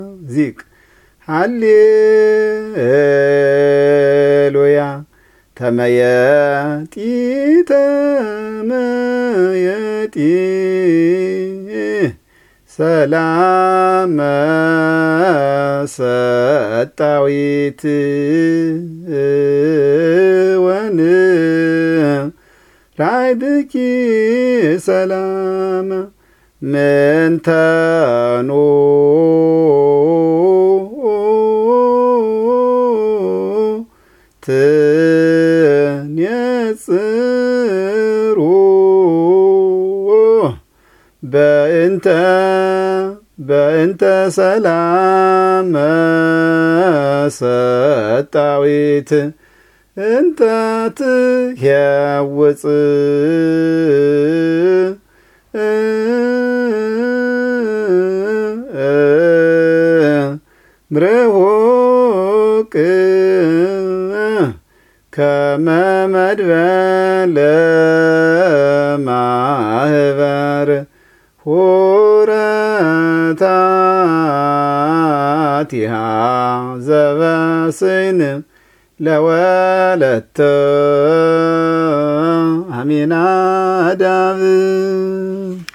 ዚቅ ሃሌሉያ ተመየጢ ተመየጢ ሰላም ሰጣዊት ወን ራይብኪ ሰላም ምንተኑ ትንየጽሩ በእንተ ሰላም ሰጣዊት እንተ ትሄውፅ ምርሁቅ ከመ መድበለ ማህበር ሁረታቲሃ ዘበስን ለወለተ አሚናዳብ